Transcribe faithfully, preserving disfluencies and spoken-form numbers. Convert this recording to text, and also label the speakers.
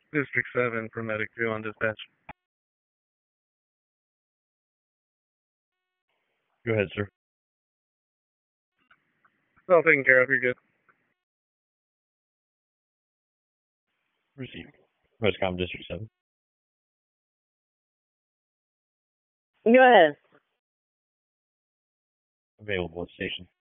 Speaker 1: District seven for Medic two on dispatch.
Speaker 2: Go ahead, sir.
Speaker 1: It's all taken care of. You're good.
Speaker 2: Received. Westcom District seven.
Speaker 3: Go ahead.
Speaker 2: Available at station.